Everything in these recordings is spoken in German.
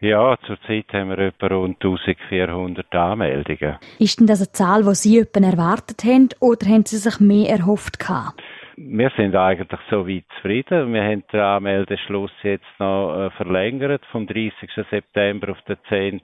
Ja, zurzeit haben wir etwa rund 1400 Anmeldungen. Ist denn das eine Zahl, die Sie etwa erwartet haben, oder haben Sie sich mehr erhofft gehabt? Wir sind eigentlich so weit zufrieden. Wir haben den Anmeldeschluss jetzt noch verlängert vom 30. September auf den 10.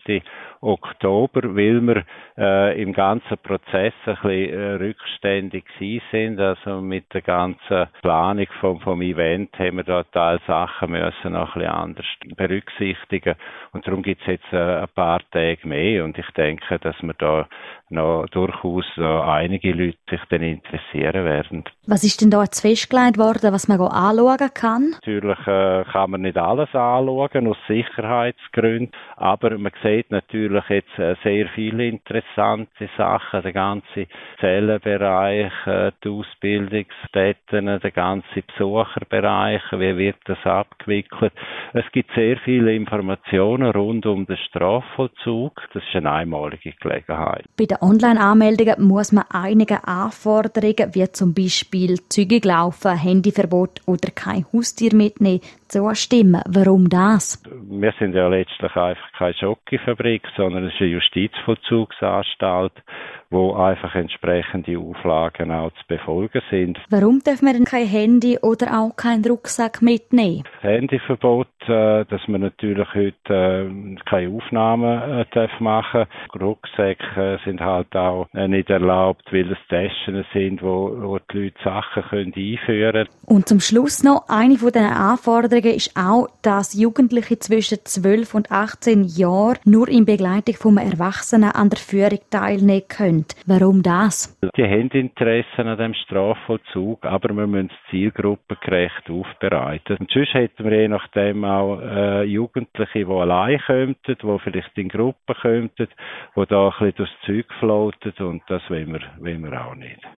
Oktober, weil wir im ganzen Prozess ein bisschen rückständig gewesen sind. Also mit der ganzen Planung vom Event haben wir da Teilsachen müssen noch ein bisschen anders berücksichtigen. Und darum gibt es jetzt ein paar Tage mehr. Und ich denke, dass wir da noch durchaus einige Leute sich dann interessieren werden. Was ist denn da jetzt festgelegt worden, was man anschauen kann? Natürlich kann man nicht alles anschauen, aus Sicherheitsgründen, aber man sieht natürlich jetzt sehr viele interessante Sachen, der ganze Zellenbereich, die Ausbildungsstätten, der ganze Besucherbereich, wie wird das abgewickelt. Es gibt sehr viele Informationen rund um den Strafvollzug, das ist eine einmalige Gelegenheit. Bei den Online-Anmeldungen muss man einige Anforderungen, wie zum Beispiel zügig laufen, Handyverbot oder kein Haustier mitnehmen, zustimmen. Warum das? Wir sind ja letztlich einfach keine Schokofabrik, sondern es ist eine Justizvollzugsanstalt, wo einfach entsprechende Auflagen auch zu befolgen sind. Warum dürfen wir denn kein Handy oder auch keinen Rucksack mitnehmen? Handyverbot, dass man natürlich heute keine Aufnahmen machen darf. Rucksäcke sind halt auch nicht erlaubt, weil es Taschen sind, wo die Leute Sachen einführen können. Und zum Schluss noch, eine von den Anforderungen ist auch, dass Jugendliche zwischen 12 und 18 Jahren nur in Begleitung von einem Erwachsenen an der Führung teilnehmen können. Warum das? Die haben Interessen an dem Strafvollzug, aber wir müssen es zielgruppengerecht aufbereiten. Und sonst hätten wir je nachdem auch Jugendliche, die allein kommen, die vielleicht in Gruppen kommen, die da ein bisschen durchs Zeug floaten, und das wollen wir auch nicht.